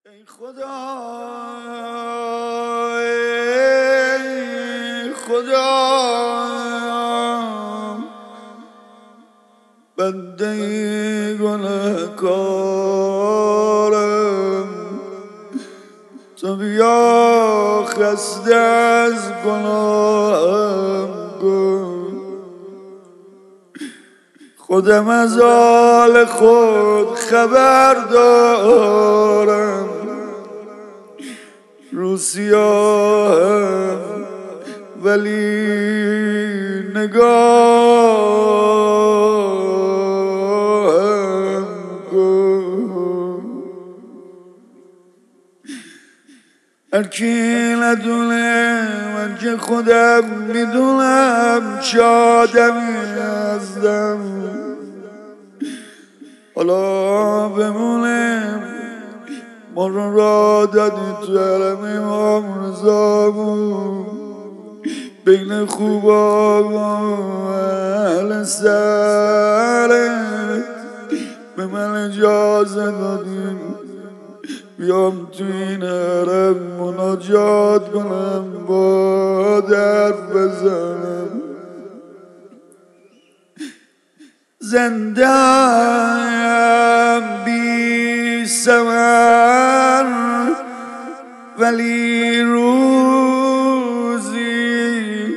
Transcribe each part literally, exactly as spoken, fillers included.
ای خدا ای خدا بنده گناهکارم، تو بیا خسته از گناهم کن. خودم از حال خود خبر دارم، رو سیاهم ولی نگاهم کن. هر کی ندونه من که خودم میدونم چه آدمی هستم، حالا بمونه ما رو را دادی تو حرم امام رضامون، بین خوبا و اهل سرت به من اجازه دادیم بیام تو این حرم مناجات کنم، با درد بزنم. زنده‌ام بی ثمر ولی روزی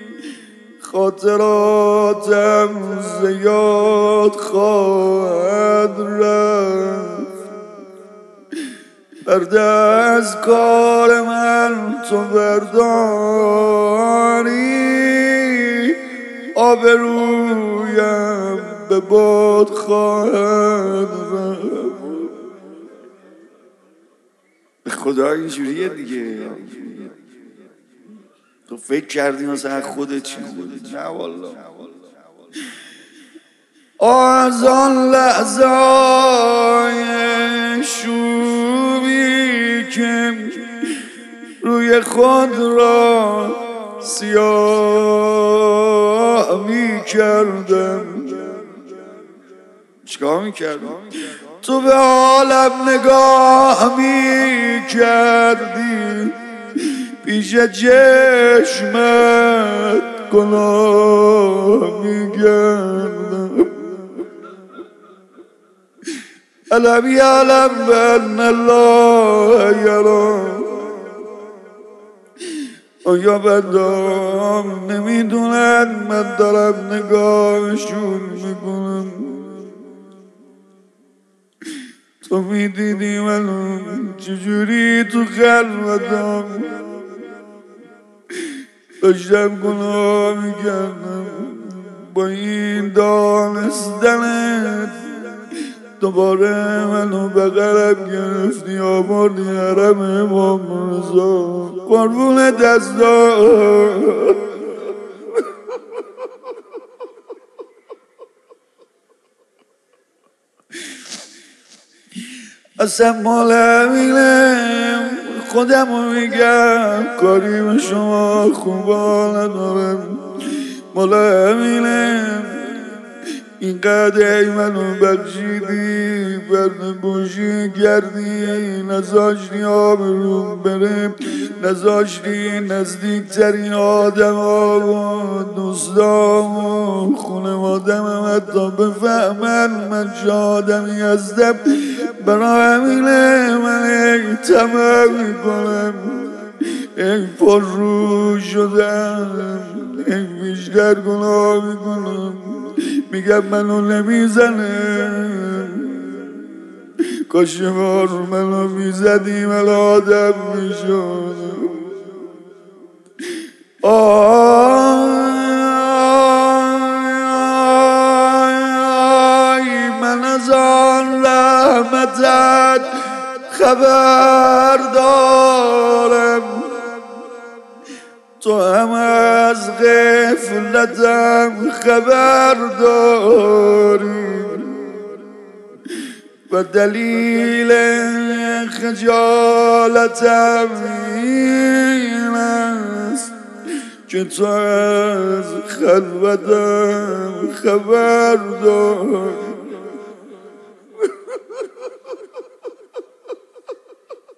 خاطراتم زیاد خواهد رفت. پرده از کار من تو برداری، آبرویم به باد خواهد رفت. به خدا اینجوریه دیگه. تو فکر کردی مثلا خودت چی بودی؟ نه والله. از آن لحظه‌های شومی که روی خود را سیاه می کردم، چیکار می کردم؟ تو به عالم نگاه می کردی، پیش چشمت گناه می کردم. الم یعلم بأن الله یری، آیا بندام نمیدونن من دارم نگاهشون میکنم؟ تو میدیدی منو چجوری تو خلوتم داشتم گناه میکردم، با این دانستنت دوباره منو بغلم گرفتی آوردی حرم امام رضا. قربون دستات اصلا مال همینم، خودم رو میگم کاری به شما خوبا ندارم، مال همینم اینقدر ای منو بخشیدی، برد گوشی کردی، نذاشتی آبروم بره، نذاشتی نزدیکترین آدم ها و دوستام و خانوادم هم حتی بفهمن من چه آدمی هستم. برای همینه من ای طمع میکنم، ای پر رو شدم، ای بیشتر گناه میکنم، میگم منو نمیزنه، کاش بار منو میزدی من آدم میشدم. آی من از آن رحمتت خبر دارم، تو هم از غفلتم خبر داری، و دلیل خجالتم این است که تو از خلوتم خبر داری.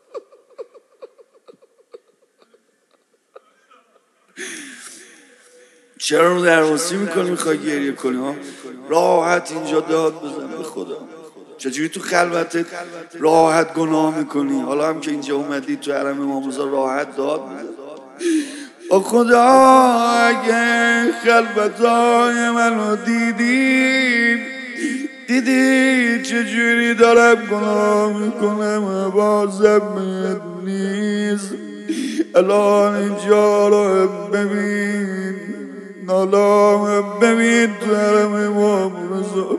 چرا رو درواسی میکنی میخوای گریه کنی ها؟ راحت اینجا داد بزن به خدا. چجوری تو خلوتت راحت گناه میکنی؟ حالا هم که اینجا اومدی تو حرم امام رضا راحت داد بزن. او خدا اگه خلوتای منو دیدی دیدی چجوری دارم گناه میکنم بازم میاد نیست. الان اینجا رو ببین، نالام ببین تو حرم امام رضا.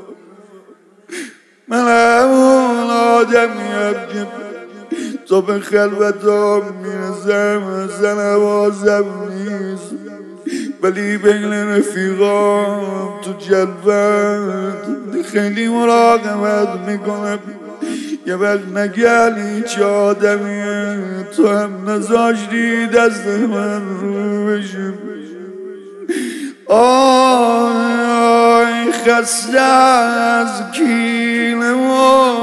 من همون آدمیم که تو به خلوتام میرسم زن بازم نیست، ولی بین رفیقام تو جلوت خیلی مراقبت میکنم یه وقت نگلی چه آدمیه تو هم نذاشتی دست من رو بشم. آی خسته از کینه و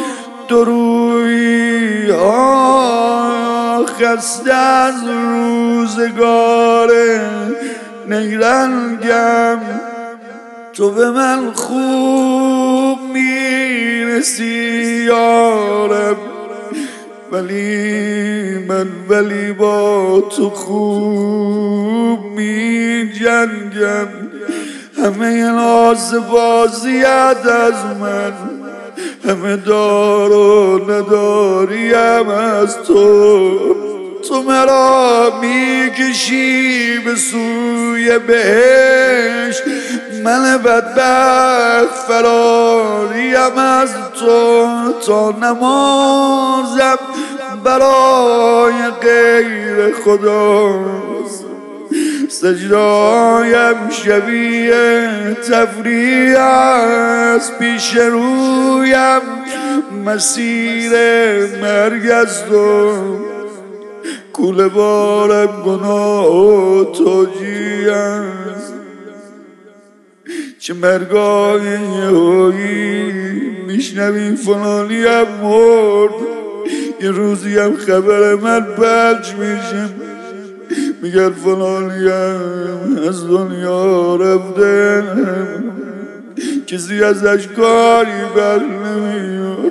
درویی، آه خسته از روزگار نیرنگم. تو به من خوب میرسی یارم، ولی من ولی با تو خوب می جنگم. همه ناز بازیت از من، همه دار و نداریم از تو. تو مرا میکشی به سوی بهشت، من بدبخت فراریم از تو. تا نمازم برای غیر خداست، سجدایم شبیه تفریح است. پیش رویم مسیر مرگ است و کوله بارم گناه و توجیه است. چه مرگای یهویی میشنویم فلانی هم مرد، یه روزی هم خبر من پخش میشه میگن فلانی هم از دنیا رفته، کسی ازش کاری بر نمیاد.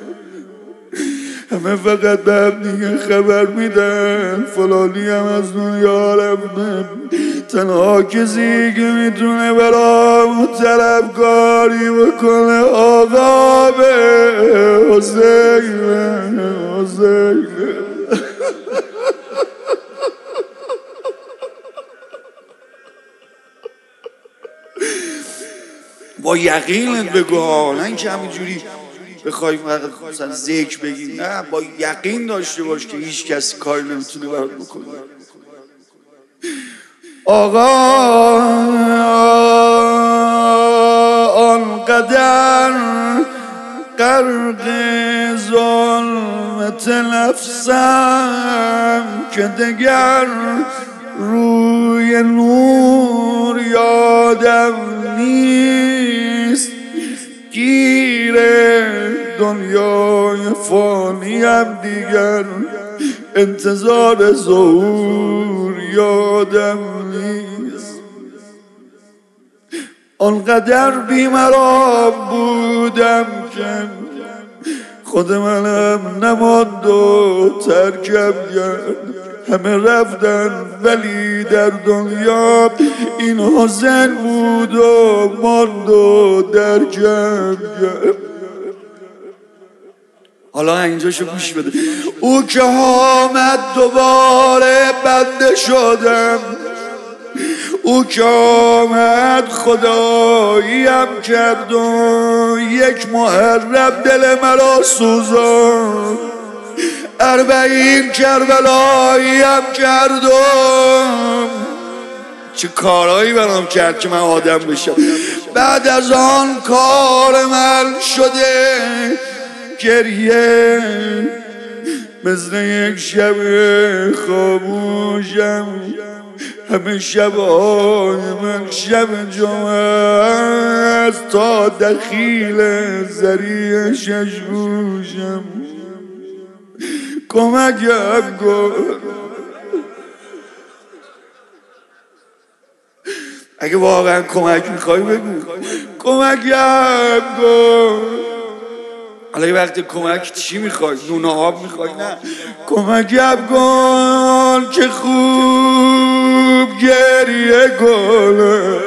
همه فقط به هم دیگه خبر میدن فلانی هم از دنیا رفته. تنها کسی که میتونه برام طلبکاری بکنه آقا به حسین حسین. با یقینت بگو، نه اینکه همینجوری بخوای مثلا ذکر بگی، نه با یقین داشته باش که هیچ کسی کاری نمیتونه برات بکنه. آقا آنقدر غرق ظلمت نفسم که دگر روی نور یادم نیست. گیر دنیای فانیم دیگر انتظار ظهور یادم نیست. آنقدر بیمرام بودم که خود منم نماند و ترکم کرد. همه رفتن ولی در دنیا این حسین بود و ماند و درکم کرد. حالا اینجاشو گوش بده. او که آمد دوباره بنده شدم، او که آمد خداییم کرد و یک محرم دل مرا سوزان. اربعین کربلاییم کردم، چه کارهایی برام کرد که من آدم بشم. بعد از آن کار من شده گریه مثل یک شب خاموشم. همه شبهای من شب جمعه است تا دخیل زریع ششگوشم. کمکم کن اگه واقعا کمک میخوای بگو کمکم کن. حالا یه وقتی کمک چی میخوای؟ نون آب میخوای؟ نه، کمکم کن که خوب گریه کنه.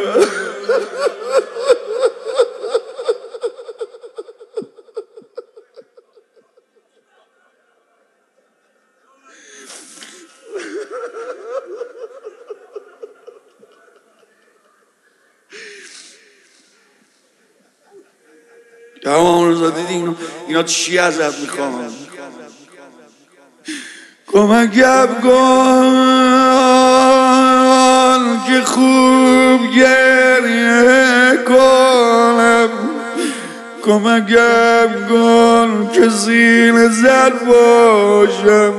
یا امام رضا دیدی اینا, اینا چی ازت میخوان؟ کمکم کن که خوب گریه کنم، کمکم کن که سینه زد باشم،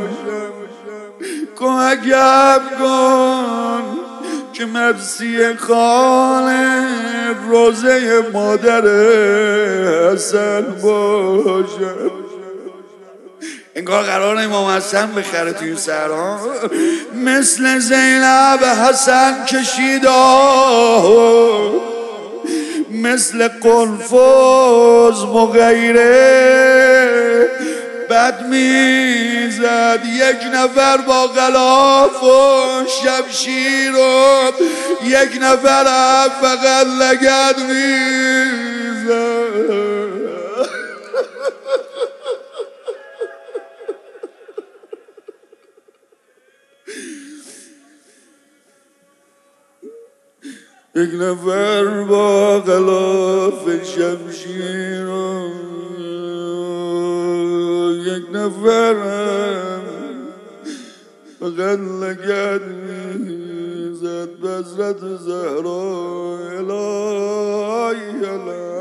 کمکم کن که مدسی خانه روزه مادر حسن باشم. انگار قرار امام حسن بخره تو این سرها، مثل زینب حسن کشیدا، مثل قنفذ مغیره بد میزد، یک نفر با غلاف و شمشیر و یک نفر هم فقط لگد میزد. یک نفر با غلاف شمشیر و یک نفر فقط لگد میزد. به حضرت زهرا الهی